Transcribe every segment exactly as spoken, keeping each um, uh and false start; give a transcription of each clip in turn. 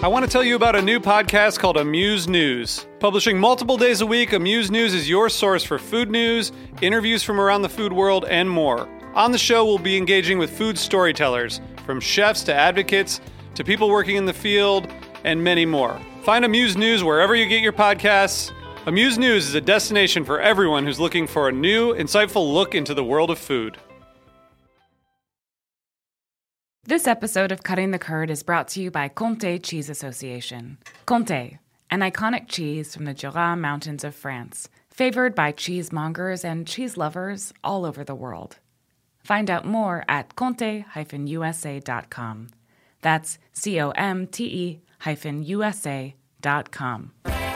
I want to tell you about a new podcast called Amuse News. Publishing multiple days a week, Amuse News is your source for food news, interviews from around the food world, and more. On the show, we'll be engaging with food storytellers, from chefs to advocates to people working in the field, and many more. Find Amuse News wherever you get your podcasts. Amuse News is a destination for everyone who's looking for a new, insightful look into the world of food. This episode of Cutting the Curd is brought to you by Comté Cheese Association. Comté, an iconic cheese from the Jura Mountains of France, favored by cheesemongers and cheese lovers all over the world. Find out more at comte dash u s a dot com. That's C O M T E hyphen U S A dot com.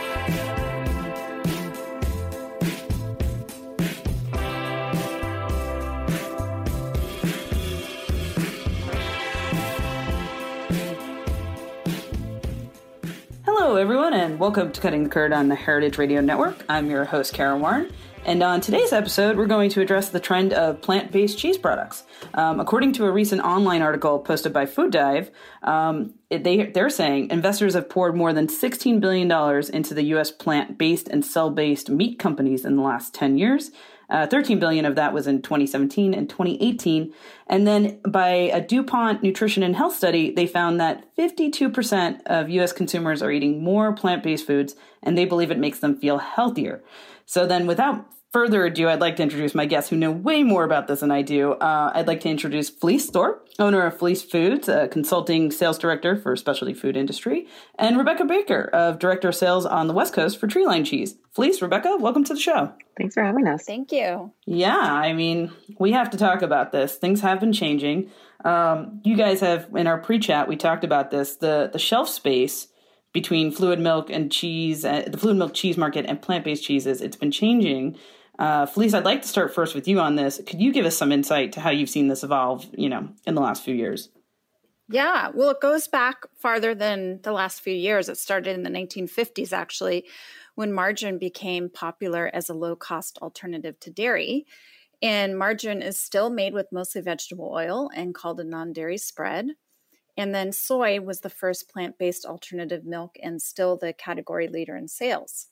Hello, everyone, and welcome to Cutting the Curd on the Heritage Radio Network. I'm your host, Karen Warren, and on today's episode, we're going to address the trend of plant-based cheese products. Um, according to a recent online article posted by Food Dive, um, it, they, they're saying investors have poured more than sixteen billion dollars into the U S plant-based and cell-based meat companies in the last ten years. Uh, thirteen billion dollars of that was in twenty seventeen and twenty eighteen. And then by a DuPont Nutrition and Health study, they found that fifty-two percent of U S consumers are eating more plant-based foods, and they believe it makes them feel healthier. So then without further ado, I'd like to introduce my guests who know way more about this than I do. Uh, I'd like to introduce Felice Thorpe, owner of Felice Foods, a consulting sales director for specialty food industry, and Rebecca Baker, of director of sales on the West Coast for Treeline Cheese. Felice, Rebecca, welcome to the show. Thanks for having us. Thank you. Yeah, I mean, we have to talk about this. Things have been changing. Um, you guys have, in our pre-chat, we talked about this, the, the shelf space between fluid milk and cheese, uh, the fluid milk cheese market and plant-based cheeses, it's been changing. Uh, Felice, I'd like to start first with you on this. Could you give us some insight to how you've seen this evolve, you know, in the last few years? Yeah, well, it goes back farther than the last few years. It started in the nineteen fifties, actually, when margarine became popular as a low-cost alternative to dairy. And margarine is still made with mostly vegetable oil and called a non-dairy spread. And then soy was the first plant-based alternative milk and still the category leader in sales.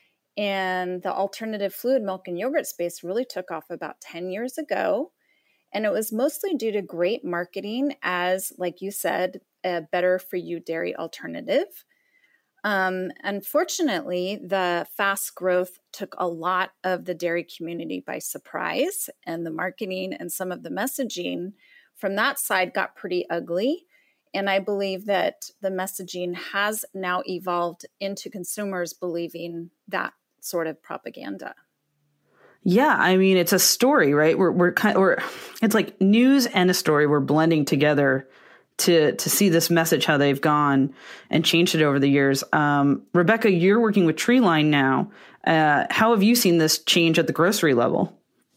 And the alternative fluid milk and yogurt space really took off about ten years ago. And it was mostly due to great marketing as, like you said, a better for you dairy alternative. Um, unfortunately, the fast growth took a lot of the dairy community by surprise, and the marketing and some of the messaging from that side got pretty ugly. And I believe that the messaging has now evolved into consumers believing that sort of propaganda. Yeah, I mean, it's a story, right? We're we're kind of, we're it's like news and a story we're blending together to to see this message, how they've gone and changed it over the years. Um, Rebecca, you're working with Treeline now. Uh, how have you seen this change at the grocery level?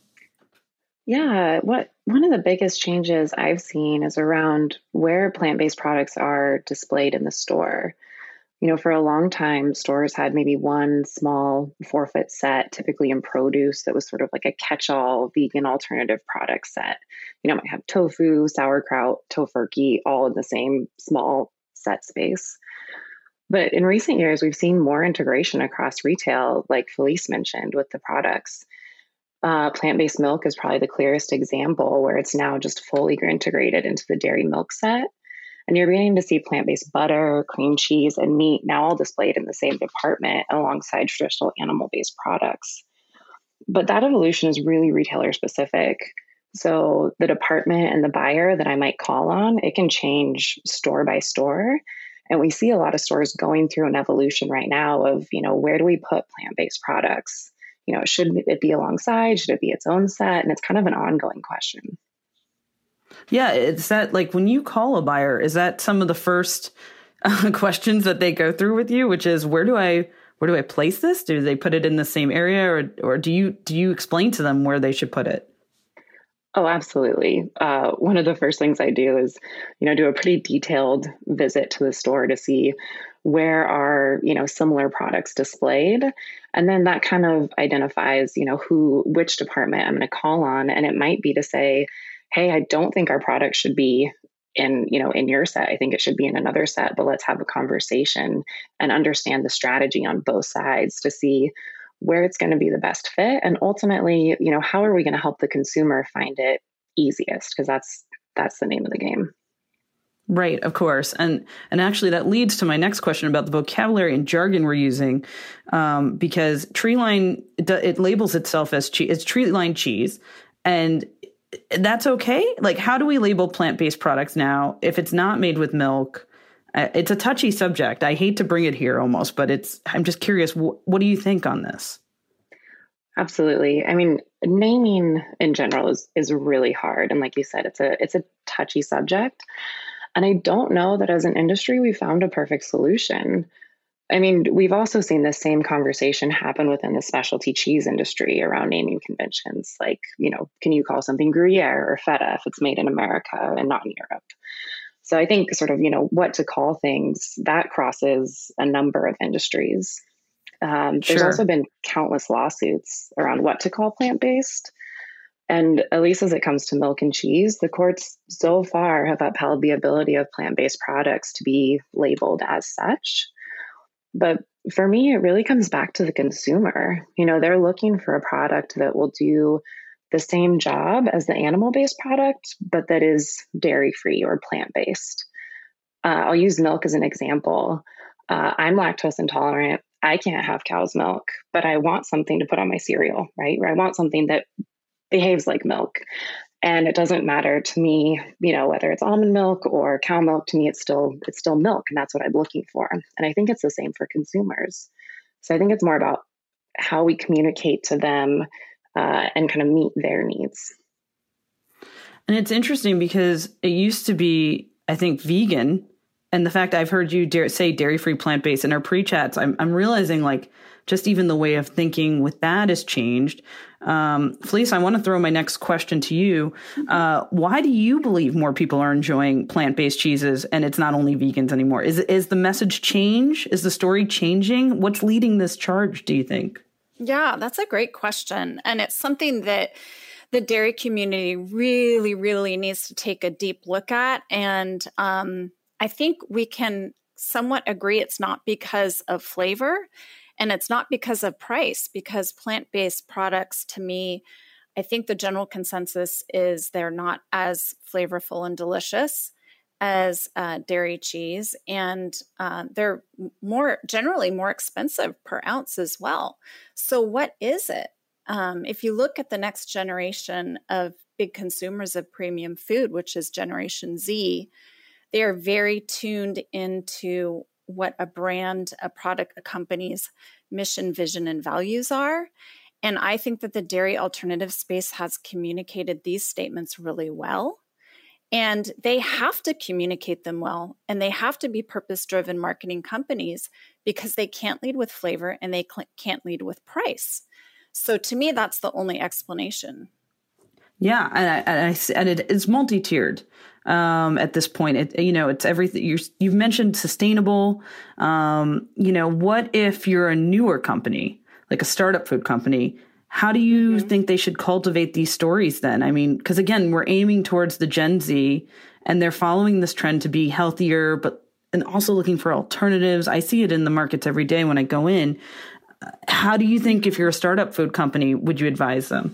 Yeah, what one of the biggest changes I've seen is around where plant-based products are displayed in the store. You know, for a long time, stores had maybe one small four-foot set, typically in produce, that was sort of like a catch-all vegan alternative product set. You know, it might have tofu, sauerkraut, tofurkey, all in the same small set space. But in recent years, we've seen more integration across retail, like Felice mentioned, with the products. Uh, plant-based milk is probably the clearest example, where it's now just fully integrated into the dairy milk set. And you're beginning to see plant-based butter, cream cheese, and meat now all displayed in the same department alongside traditional animal-based products. But that evolution is really retailer specific. So the department and the buyer that I might call on, it can change store by store. And we see a lot of stores going through an evolution right now of, you know, where do we put plant-based products? You know, should it be alongside? Should it be its own set? And it's kind of an ongoing question. Yeah, it's that, like, when you call a buyer, is that some of the first uh, questions that they go through with you, which is, where do I where do I place this? Do they put it in the same area, or or do you do you explain to them where they should put it? Oh, absolutely. Uh, one of the first things I do is, you know, do a pretty detailed visit to the store to see where are, you know, similar products displayed. And then that kind of identifies, you know, who, which department I'm going to call on. And it might be to say, hey, I don't think our product should be in, you know, in your set. I think it should be in another set, but let's have a conversation and understand the strategy on both sides to see where it's going to be the best fit. And ultimately, you know, how are we going to help the consumer find it easiest? Because that's, that's the name of the game. Right, of course. And and actually that leads to my next question about the vocabulary and jargon we're using, um, because Treeline, it, it labels itself as cheese, it's Treeline cheese, and that's okay. Like, how do we label plant-based products now if it's not made with milk? Uh, it's a touchy subject. I hate to bring it here almost, but it's, I'm just curious, wh- what do you think on this? Absolutely. I mean, naming in general is, is really hard. And like you said, it's a, it's a touchy subject. And I don't know that as an industry, we found a perfect solution. I mean, we've also seen the same conversation happen within the specialty cheese industry around naming conventions. Like, you know, can you call something Gruyere or Feta if it's made in America and not in Europe? So I think sort of, you know, what to call things, that crosses a number of industries. Um, there's Sure. also been countless lawsuits around what to call plant-based. And at least as it comes to milk and cheese, the courts so far have upheld the ability of plant-based products to be labeled as such. But for me, it really comes back to the consumer. You know, they're looking for a product that will do the same job as the animal-based product, but that is dairy-free or plant-based. Uh, I'll use milk as an example. Uh, I'm lactose intolerant. I can't have cow's milk, but I want something to put on my cereal, right? Or I want something that behaves like milk. And it doesn't matter to me, you know, whether it's almond milk or cow milk. To me, it's still it's still milk, and that's what I'm looking for. And I think it's the same for consumers. So I think it's more about how we communicate to them uh, and kind of meet their needs. And it's interesting because it used to be, I think, vegan. And the fact I've heard you dare, say dairy-free, plant-based in our pre-chats, I'm, I'm realizing like just even the way of thinking with that has changed. Um, Felice, I want to throw my next question to you. Uh, why do you believe more people are enjoying plant-based cheeses and it's not only vegans anymore? Is is the message change? Is the story changing? What's leading this charge, do you think? Yeah, that's a great question. And it's something that the dairy community really, really needs to take a deep look at. And um, I think we can somewhat agree it's not because of flavor and it's not because of price, because plant-based products, to me, I think the general consensus is they're not as flavorful and delicious as uh, dairy cheese, and uh, they're more generally more expensive per ounce as well. So what is it? Um, if you look at the next generation of big consumers of premium food, which is Generation Z, they are very tuned into what a brand, a product, a company's mission, vision, and values are. And I think that the dairy alternative space has communicated these statements really well. And they have to communicate them well, and they have to be purpose-driven marketing companies because they can't lead with flavor and they cl- can't lead with price. So to me, that's the only explanation. Yeah, and, I, and, I, and it, it's multi-tiered um, at this point. It, you know, it's everything. You're, you've mentioned sustainable. Um, you know, what if you're a newer company, like a startup food company? How do you mm-hmm. think they should cultivate these stories then? I mean, because again, we're aiming towards the Gen Z, and they're following this trend to be healthier, but and also looking for alternatives. I see it in the markets every day when I go in. How do you think, if you're a startup food company, would you advise them?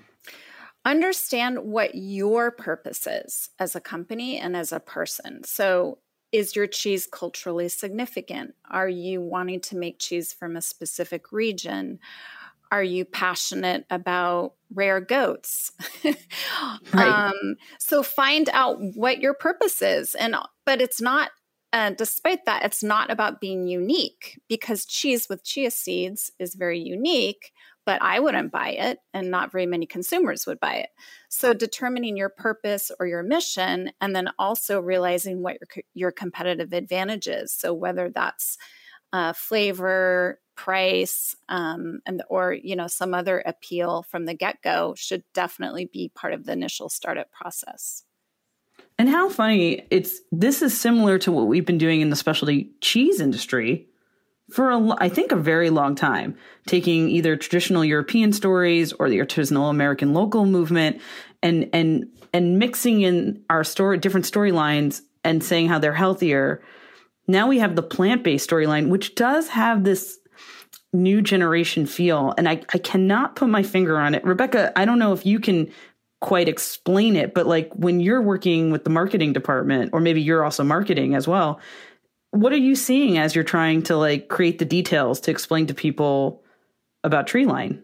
Understand what your purpose is as a company and as a person. So is your cheese culturally significant? Are you wanting to make cheese from a specific region? Are you passionate about rare goats? Right. um, so find out what your purpose is. And but it's not, uh, despite that, it's not about being unique, because cheese with chia seeds is very unique, but I wouldn't buy it and not very many consumers would buy it. So determining your purpose or your mission, and then also realizing what your, your competitive advantage is. So whether that's uh, flavor, price, um, and or you know some other appeal from the get-go should definitely be part of the initial startup process. And how funny, it's this is similar to what we've been doing in the specialty cheese industry for, a, I think, a very long time, taking either traditional European stories or the artisanal American local movement and and and mixing in our story, different storylines and saying how they're healthier. Now we have the plant-based storyline, which does have this new generation feel. And I, I cannot put my finger on it. Rebecca, I don't know if you can quite explain it, but like when you're working with the marketing department, or maybe you're also marketing as well, what are you seeing as you're trying to like create the details to explain to people about Treeline?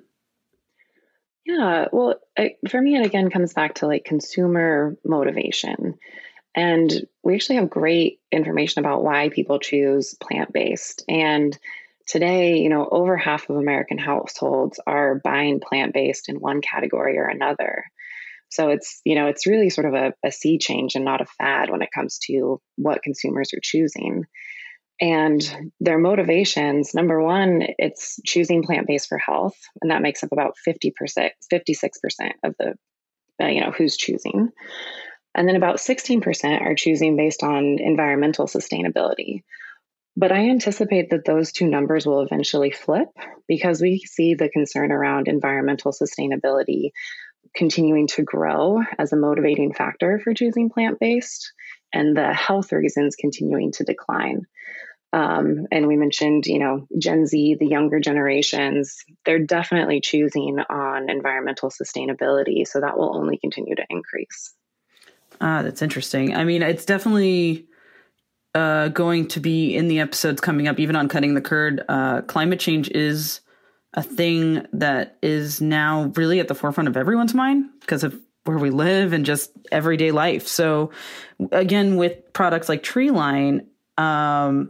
Yeah, well, I, for me, it again comes back to like consumer motivation. And we actually have great information about why people choose plant-based. And today, you know, over half of American households are buying plant-based in one category or another. So it's, you know, it's really sort of a, a sea change and not a fad when it comes to what consumers are choosing. And their motivations, number one, it's choosing plant-based for health. And that makes up about fifty percent, fifty-six percent of the, uh, you know, who's choosing. And then about sixteen percent are choosing based on environmental sustainability. But I anticipate that those two numbers will eventually flip, because we see the concern around environmental sustainability continuing to grow as a motivating factor for choosing plant-based, and the health reasons continuing to decline. Um, and we mentioned, you know, Gen Z, the younger generations, they're definitely choosing on environmental sustainability. So that will only continue to increase. Ah, that's interesting. I mean, it's definitely uh, going to be in the episodes coming up, even on Cutting the Curd. Uh, climate change is a thing that is now really at the forefront of everyone's mind because of where we live and just everyday life. So again, with products like Treeline, um,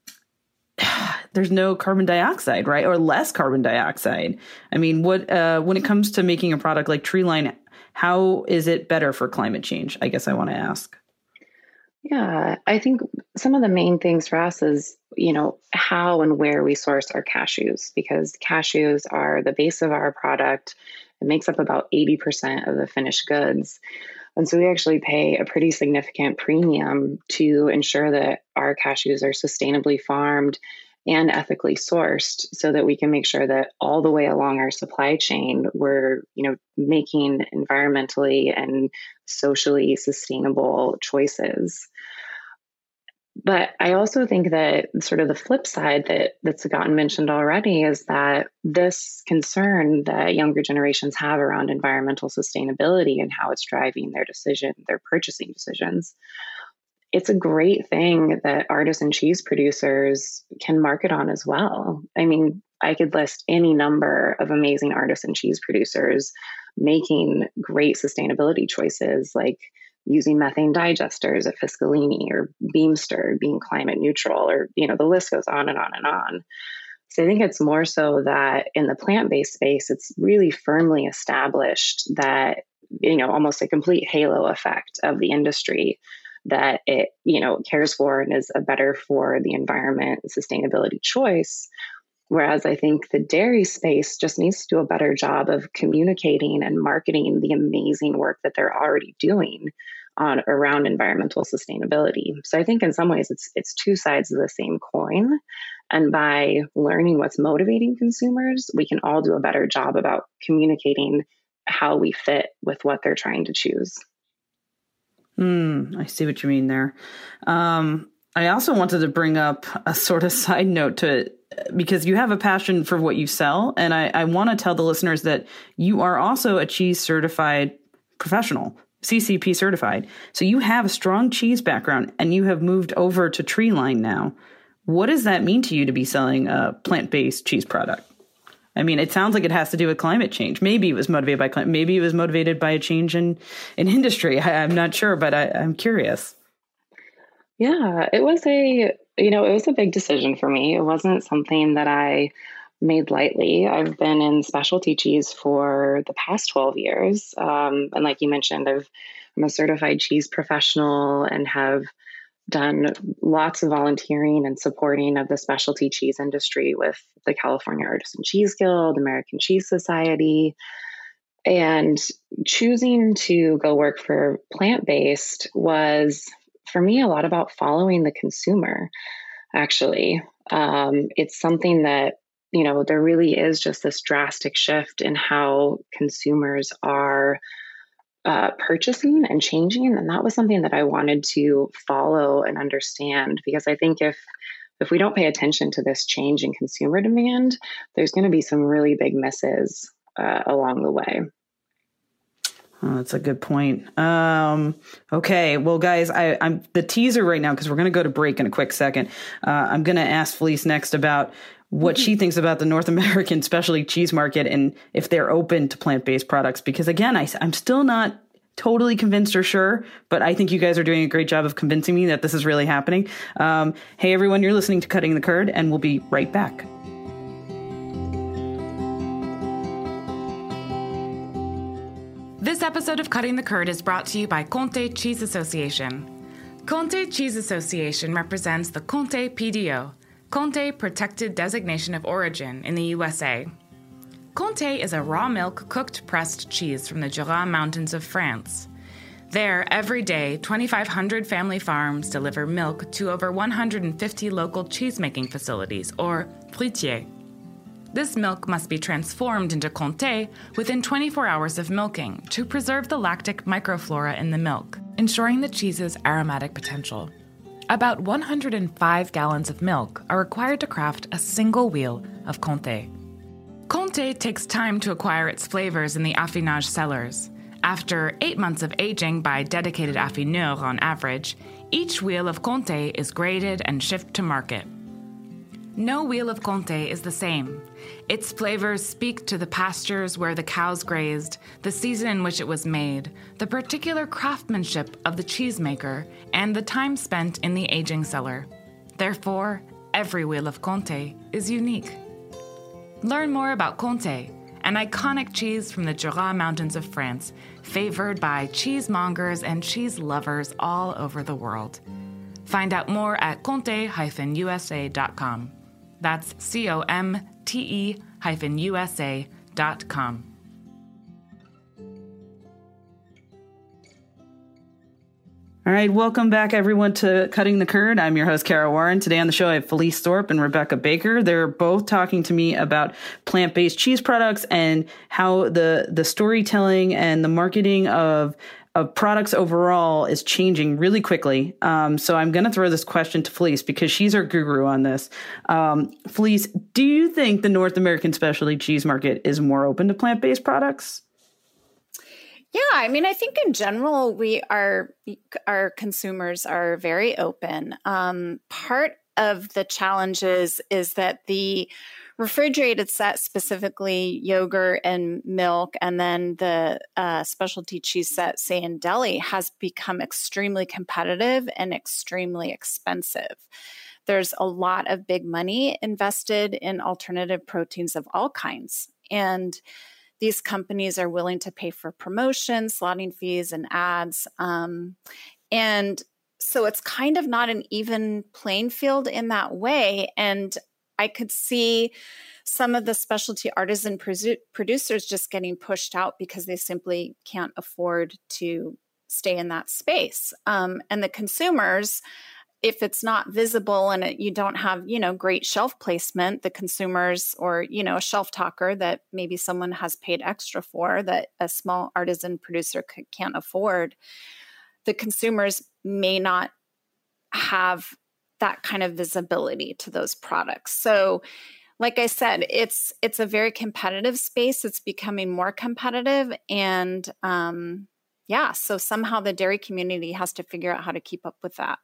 there's no carbon dioxide, right? Or less carbon dioxide. I mean, what uh, when it comes to making a product like Treeline, how is it better for climate change? I guess I want to ask. Yeah, I think some of the main things for us is, you know, how and where we source our cashews, because cashews are the base of our product. It makes up about eighty percent of the finished goods. And so we actually pay a pretty significant premium to ensure that our cashews are sustainably farmed and ethically sourced, so that we can make sure that all the way along our supply chain, we're, you know, making environmentally and socially sustainable choices. But I also think that sort of the flip side that that's gotten mentioned already is that this concern that younger generations have around environmental sustainability and how it's driving their decision, their purchasing decisions. It's a great thing that artisan cheese producers can market on as well. I mean, I could list any number of amazing artisan cheese producers making great sustainability choices, like using methane digesters at Fiscalini or Beamster, being climate neutral, or, you know, the list goes on and on and on. So I think it's more so that in the plant-based space, it's really firmly established that, you know, almost a complete halo effect of the industry, that it, you know, cares for and is a better for the environment and sustainability choice. Whereas I think the dairy space just needs to do a better job of communicating and marketing the amazing work that they're already doing on around environmental sustainability. So I think in some ways it's it's two sides of the same coin. And by learning what's motivating consumers, we can all do a better job about communicating how we fit with what they're trying to choose. Hmm, I see what you mean there. Um, I also wanted to bring up a sort of side note to it, because you have a passion for what you sell. And I, I want to tell the listeners that you are also a cheese certified professional, C C P certified. So you have a strong cheese background and you have moved over to Treeline now. What does that mean to you to be selling a plant-based cheese product? I mean, it sounds like it has to do with climate change. Maybe it was motivated by climate. Maybe it was motivated by a change in, in industry. I, I'm not sure, but I, I'm curious. Yeah, it was a, you know, it was a big decision for me. It wasn't something that I made lightly. I've been in specialty cheese for the past twelve years. Um, and like you mentioned, I've, I'm a certified cheese professional and have done lots of volunteering and supporting of the specialty cheese industry with the California Artisan Cheese Guild, American Cheese Society. And choosing to go work for plant-based was, for me, a lot about following the consumer, actually. Um, it's something that, you know, there really is just this drastic shift in how consumers are uh, purchasing and changing. And that was something that I wanted to follow and understand, because I think if if we don't pay attention to this change in consumer demand, there's going to be some really big misses uh, along the way. Oh, that's a good point. Um, okay, well, guys, I, I'm the teaser right now because we're going to go to break in a quick second. Uh, I'm going to ask Felice next about what she thinks about the North American specialty cheese market and if they're open to plant-based products. Because again, I, I'm still not totally convinced or sure, but I think you guys are doing a great job of convincing me that this is really happening. Um, hey, everyone, you're listening to Cutting the Curd, and we'll be right back. This episode of Cutting the Curd is brought to you by Comté Cheese Association. Comté Cheese Association represents the Comté P D O, Comté Protected Designation of Origin in the U S A. Comté is a raw milk cooked pressed cheese from the Jura Mountains of France. There, every day, twenty-five hundred family farms deliver milk to over one hundred fifty local cheese-making facilities, or fruitiers. This milk must be transformed into Comté within twenty-four hours of milking to preserve the lactic microflora in the milk, ensuring the cheese's aromatic potential. About one hundred five gallons of milk are required to craft a single wheel of Comté. Comté takes time to acquire its flavors in the affinage cellars. After eight months of aging by dedicated affineurs on average, each wheel of Comté is graded and shipped to market. No wheel of Comté is the same. Its flavors speak to the pastures where the cows grazed, the season in which it was made, the particular craftsmanship of the cheesemaker, and the time spent in the aging cellar. Therefore, every wheel of Comté is unique. Learn more about Comté, an iconic cheese from the Jura Mountains of France, favored by cheesemongers and cheese lovers all over the world. Find out more at comte dash u s a dot com. That's C O M T E hyphen U S A dot com. All right, welcome back, everyone, to Cutting the Curd. I'm your host, Kara Warren. Today on the show, I have Felice Thorpe and Rebecca Baker. They're both talking to me about plant-based cheese products and how the the storytelling and the marketing of of products overall is changing really quickly. Um, so I'm going to throw this question to Felice because she's our guru on this. Um, Felice, do you think the North American specialty cheese market is more open to plant-based products? Yeah, I mean, I think in general, we are, our consumers are very open. Um, part of the challenges is that the refrigerated set, specifically yogurt and milk, and then the uh, specialty cheese set, say in deli, has become extremely competitive and extremely expensive. There's a lot of big money invested in alternative proteins of all kinds. And these companies are willing to pay for promotions, slotting fees, and ads. Um, and so it's kind of not an even playing field in that way. And I could see some of the specialty artisan produ- producers just getting pushed out because they simply can't afford to stay in that space. Um, and the consumers, if it's not visible and it, you don't have, you know, great shelf placement, the consumers, or, you know, a shelf talker that maybe someone has paid extra for that a small artisan producer c- can't afford, the consumers may not have that kind of visibility to those products. So, like I said, it's it's a very competitive space. It's becoming more competitive. And um, yeah, so somehow the dairy community has to figure out how to keep up with that.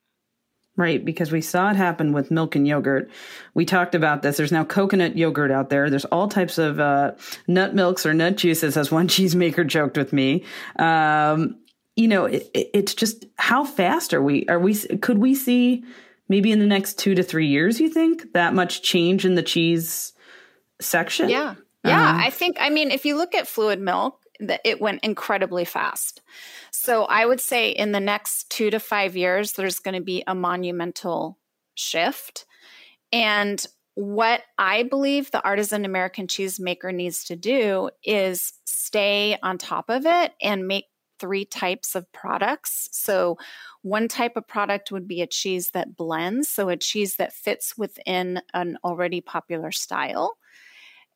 Right, because we saw it happen with milk and yogurt. We talked about this. There's now coconut yogurt out there. There's all types of uh, nut milks or nut juices, as one cheesemaker joked with me. Um, you know, it, it's just how fast are we? Are we? Could we see maybe in the next two to three years? You think that much change in the cheese section? Yeah, yeah. Um, I think. I mean, if you look at fluid milk, that it went incredibly fast. So I would say in the next two to five years, there's going to be a monumental shift. And what I believe the artisan American cheesemaker needs to do is stay on top of it and make three types of products. So one type of product would be a cheese that blends, so a cheese that fits within an already popular style.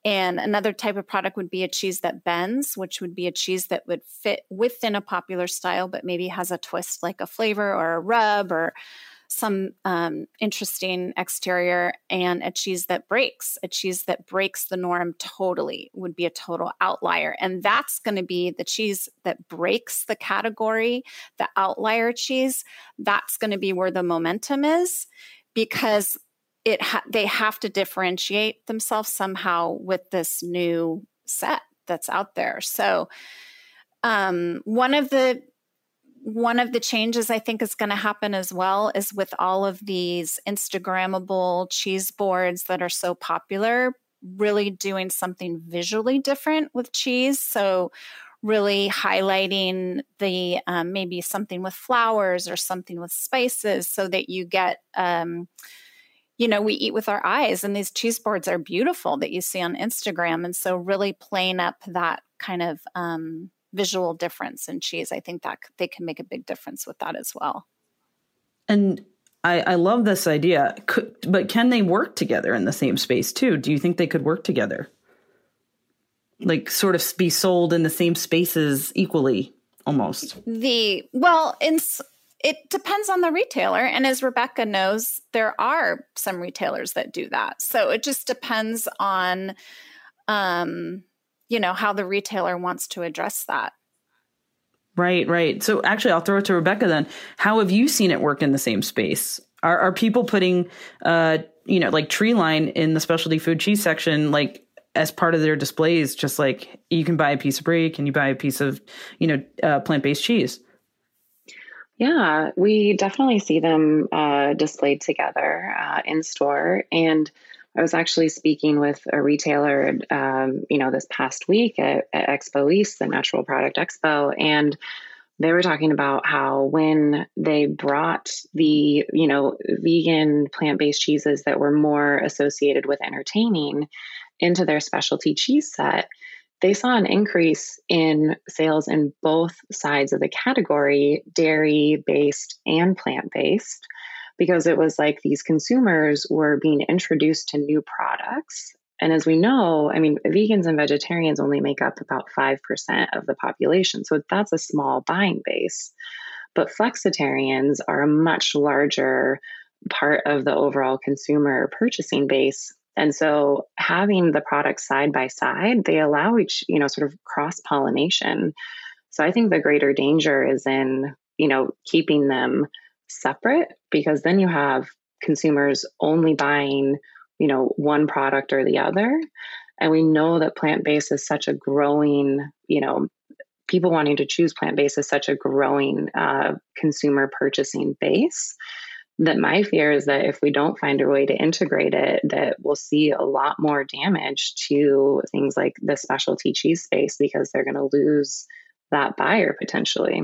And another type of product would be a cheese that bends, which would be a cheese that would fit within a popular style, but maybe has a twist like a flavor or a rub or some um, interesting exterior. And a cheese that breaks, a cheese that breaks the norm totally would be a total outlier. And that's going to be the cheese that breaks the category, the outlier cheese. That's going to be where the momentum is, because it ha- they have to differentiate themselves somehow with this new set that's out there. So um, one of the One of the changes I think is going to happen as well is with all of these Instagrammable cheese boards that are so popular, really doing something visually different with cheese. So really highlighting the um, maybe something with flowers or something with spices so that you get, um, you know, we eat with our eyes, and these cheese boards are beautiful that you see on Instagram. And so really playing up that kind of um, visual difference in cheese, I think that they can make a big difference with that as well. And I, I love this idea, could, but can they work together in the same space too? Do you think they could work together? Like sort of be sold in the same spaces equally, almost? The, well, in, it depends on the retailer. And as Rebecca knows, there are some retailers that do that. So it just depends on, um, you know, how the retailer wants to address that. Right, right. So actually, I'll throw it to Rebecca then. How have you seen it work in the same space? Are are people putting, uh, you know, like Treeline in the specialty food cheese section, like as part of their displays, just like you can buy a piece of brie, can you buy a piece of, you know, uh, plant-based cheese? Yeah, we definitely see them uh, displayed together uh, in store. And I was actually speaking with a retailer, um, you know, this past week at, at Expo East, the Natural Product Expo, and they were talking about how when they brought the, you know, vegan plant-based cheeses that were more associated with entertaining into their specialty cheese set, they saw an increase in sales in both sides of the category, dairy-based and plant-based, because it was like these consumers were being introduced to new products. And as we know, I mean, vegans and vegetarians only make up about five percent of the population. So that's a small buying base. But flexitarians are a much larger part of the overall consumer purchasing base. And so having the products side by side, they allow each, you know, sort of cross-pollination. So I think the greater danger is in, you know, keeping them separate, because then you have consumers only buying, you know, one product or the other. And we know that plant-based is such a growing, you know, people wanting to choose plant-based is such a growing uh, consumer purchasing base, that my fear is that if we don't find a way to integrate it, that we'll see a lot more damage to things like the specialty cheese space, because they're going to lose that buyer potentially.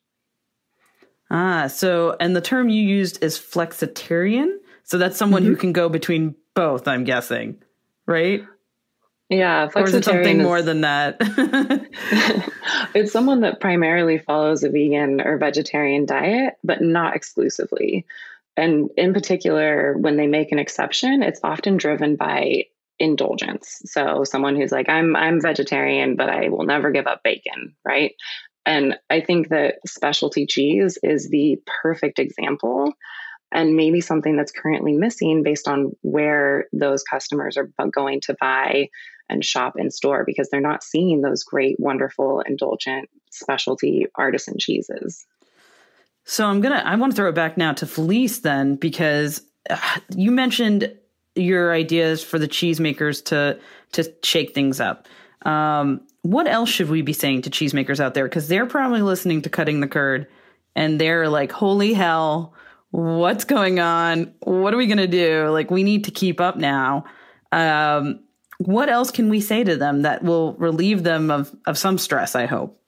Ah, so, and the term you used is flexitarian. So that's someone mm-hmm. who can go between both, I'm guessing, right? Yeah. Or is it something is, more than that? It's someone that primarily follows a vegan or vegetarian diet, but not exclusively. And in particular, when they make an exception, it's often driven by indulgence. So someone who's like, I'm, I'm vegetarian, but I will never give up bacon, right? And I think that specialty cheese is the perfect example, and maybe something that's currently missing based on where those customers are going to buy and shop in store, because they're not seeing those great, wonderful, indulgent specialty artisan cheeses. So I'm going to, I want to throw it back now to Felice then, because uh, you mentioned your ideas for the cheesemakers to, to shake things up. Um, what else should we be saying to cheesemakers out there? Because they're probably listening to Cutting the Curd and they're like, holy hell, what's going on? What are we going to do? Like, we need to keep up now. Um, what else can we say to them that will relieve them of, of some stress, I hope?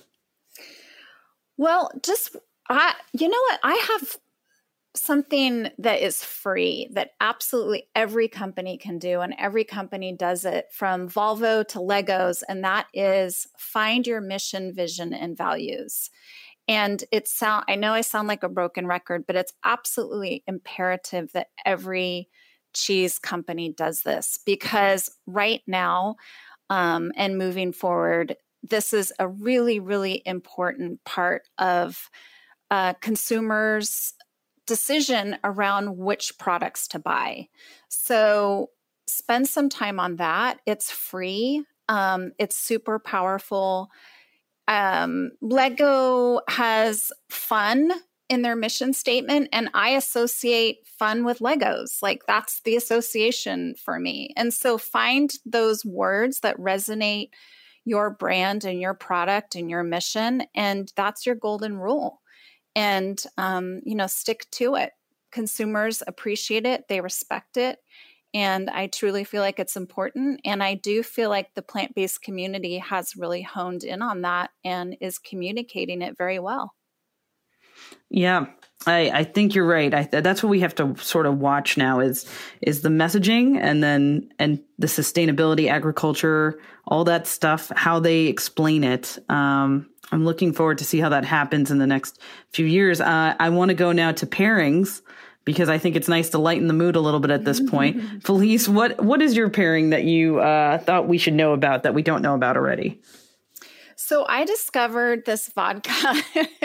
Well, just, I, you know what? I have something that is free that absolutely every company can do, and every company does it, from Volvo to Legos, and that is find your mission, vision, and values. And it sound I know I sound like a broken record, but it's absolutely imperative that every cheese company does this, because right now um, and moving forward, this is a really, really important part of uh, consumers' decision around which products to buy. So spend some time on that. It's free. Um, it's super powerful. Um, Lego has fun in their mission statement, and I associate fun with Legos. Like, that's the association for me. And so find those words that resonate your brand and your product and your mission, and that's your golden rule. And, um, you know, stick to it. Consumers appreciate it. They respect it. And I truly feel like it's important. And I do feel like the plant-based community has really honed in on that and is communicating it very well. Yeah, I, I think you're right. I, that's what we have to sort of watch now is is the messaging, and then and the sustainability, agriculture, all that stuff, how they explain it. Um, I'm looking forward to see how that happens in the next few years. Uh, I want to go now to pairings, because I think it's nice to lighten the mood a little bit at this point. Felice, what what is your pairing that you uh, thought we should know about that we don't know about already? So I discovered this vodka.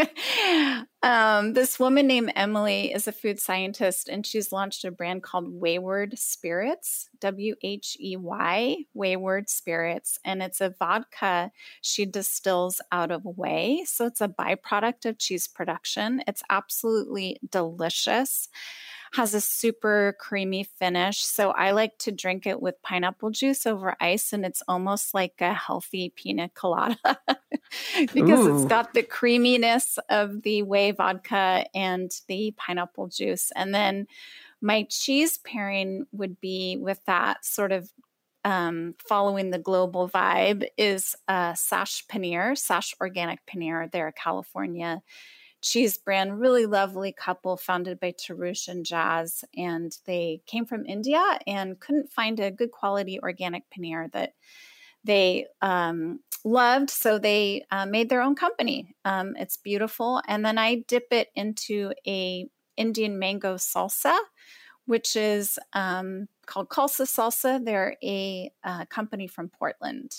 um, this woman named Emily is a food scientist, and she's launched a brand called Wayward Spirits, W H E Y, Wayward Spirits. And it's a vodka she distills out of whey. So it's a byproduct of cheese production. It's absolutely delicious. Has a super creamy finish. So I like to drink it with pineapple juice over ice, and it's almost like a healthy pina colada because Ooh. It's got the creaminess of the whey vodka and the pineapple juice. And then my cheese pairing would be with that sort of um, following the global vibe is uh, Sash Paneer, Sash Organic Paneer. They're a California cheese brand, really lovely couple founded by Tarush and Jazz. And they came from India and couldn't find a good quality organic paneer that they um, loved. So they uh, made their own company. Um, it's beautiful. And then I dip it into a Indian mango salsa, which is um, called Khalsa Salsa. They're a uh, company from Portland.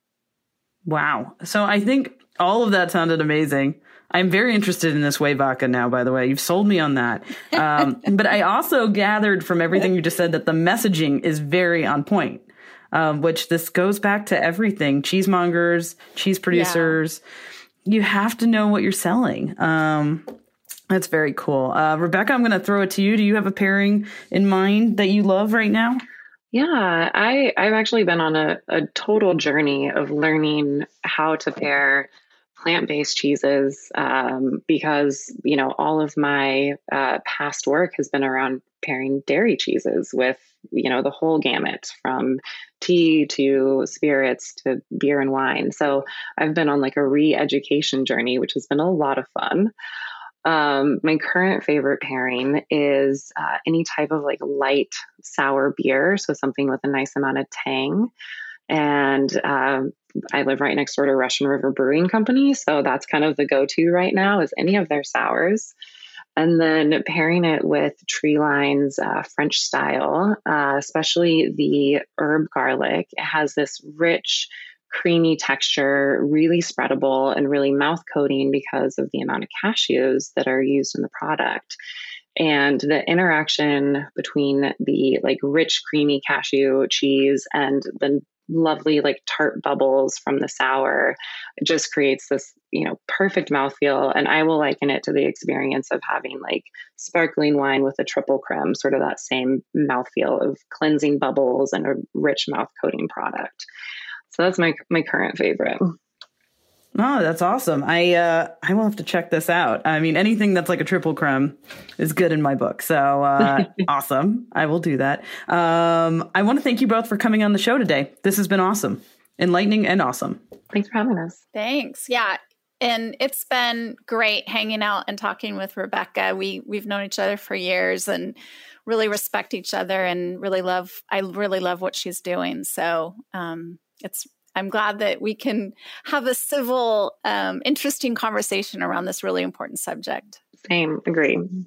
Wow. So I think all of that sounded amazing. I'm very interested in this whey vodka now, by the way. You've sold me on that. Um, but I also gathered from everything you just said that the messaging is very on point, um, which this goes back to everything. Cheesemongers, cheese producers, yeah. You have to know what you're selling. Um, that's very cool. Uh, Rebecca, I'm going to throw it to you. Do you have a pairing in mind that you love right now? Yeah, I, I've actually been on a, a total journey of learning how to pair plant-based cheeses um, because, you know, all of my uh, past work has been around pairing dairy cheeses with, you know, the whole gamut from tea to spirits to beer and wine. So I've been on like a re-education journey, which has been a lot of fun. Um, my current favorite pairing is uh, any type of like light sour beer. So something with a nice amount of tang. And um, I live right next door to Russian River Brewing Company. So that's kind of the go-to right now is any of their sours. And then pairing it with Treeline's uh, French style, uh, especially the herb garlic. It has this rich, creamy texture, really spreadable and really mouth coating because of the amount of cashews that are used in the product. And the interaction between the like rich, creamy cashew cheese and the lovely like tart bubbles from the sour just creates this, you know, perfect mouthfeel. And I will liken it to the experience of having like sparkling wine with a triple creme, sort of that same mouthfeel of cleansing bubbles and a rich mouth coating product. So that's my my current favorite. Oh, that's awesome. I uh, I will have to check this out. I mean, anything that's like a triple creme is good in my book. So uh, awesome. I will do that. Um, I want to thank you both for coming on the show today. This has been awesome, enlightening and awesome. Thanks for having us. Thanks. Yeah. And it's been great hanging out and talking with Rebecca. We, we've known each other for years and really respect each other and really love, I really love what she's doing. So um, it's I'm glad that we can have a civil, um, interesting conversation around this really important subject. Same, agree.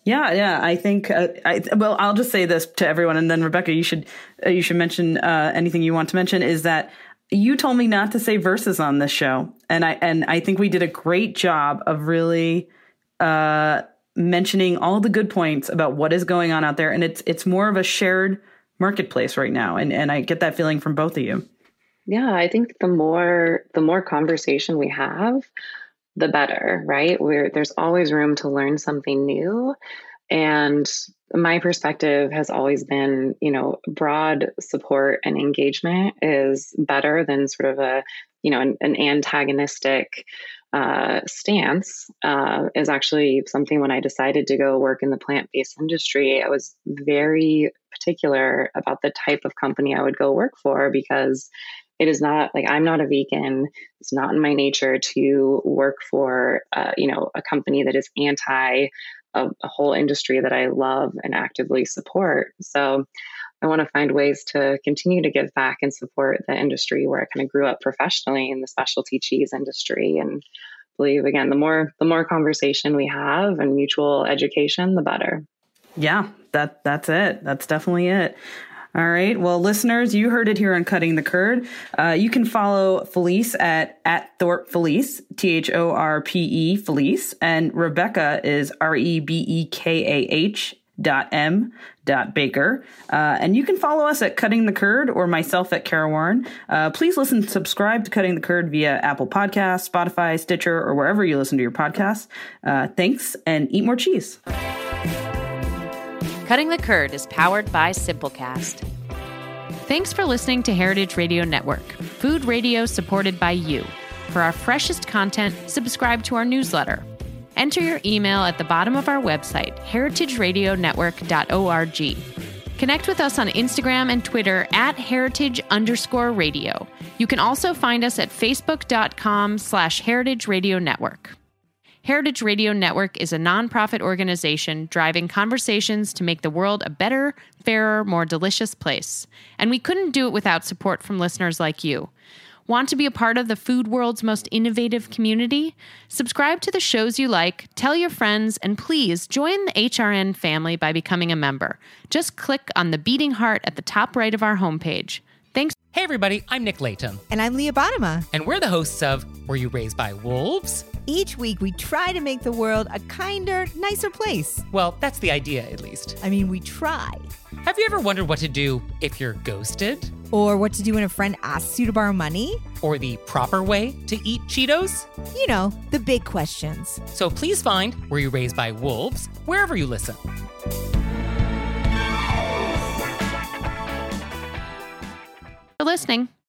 Yeah, yeah. I think. Uh, I, well, I'll just say this to everyone, and then Rebecca, you should uh, you should mention uh, anything you want to mention. Is that you told me not to say verses on this show, and I and I think we did a great job of really uh, mentioning all the good points about what is going on out there, and it's it's more of a shared marketplace right now, and and I get that feeling from both of you. Yeah, I think the more the more conversation we have, the better, right? We're, there's always room to learn something new. And my perspective has always been, you know, broad support and engagement is better than sort of a, you know, an, an antagonistic uh, stance uh, is actually something. When I decided to go work in the plant-based industry, I was very particular about the type of company I would go work for, because it is not like, I'm not a vegan. It's not in my nature to work for, uh, you know, a company that is anti a, a whole industry that I love and actively support. So I want to find ways to continue to give back and support the industry where I kind of grew up professionally in the specialty cheese industry. And believe, again, the more the more conversation we have and mutual education, the better. Yeah, that that's it. That's definitely it. All right. Well, listeners, you heard it here on Cutting the Curd. Uh, you can follow Felice at, at Thorpe Felice, T H O R P E Felice. And Rebecca is R E B E K A H dot M dot Baker. Uh, and you can follow us at Cutting the Curd or myself at Kara Warren. Uh, please listen and subscribe to Cutting the Curd via Apple Podcasts, Spotify, Stitcher, or wherever you listen to your podcasts. Uh, thanks, and eat more cheese. Cutting the Curd is powered by Simplecast. Thanks for listening to Heritage Radio Network, food radio supported by you. For our freshest content, subscribe to our newsletter. Enter your email at the bottom of our website, heritage radio network dot org. Connect with us on Instagram and Twitter at heritage underscore radio. You can also find us at facebook.com slash heritage radio network. Heritage Radio Network is a nonprofit organization driving conversations to make the world a better, fairer, more delicious place. And we couldn't do it without support from listeners like you. Want to be a part of the food world's most innovative community? Subscribe to the shows you like, tell your friends, and please join the H R N family by becoming a member. Just click on the beating heart at the top right of our homepage. Thanks. Hey everybody, I'm Nick Layton. And I'm Leah Bottima. And we're the hosts of Were You Raised by Wolves? Each week we try to make the world a kinder, nicer place. Well, that's the idea, at least. I mean, we try. Have you ever wondered what to do if you're ghosted? Or what to do when a friend asks you to borrow money? Or the proper way to eat Cheetos? You know, the big questions. So please find Were You Raised by Wolves wherever you listen. For listening.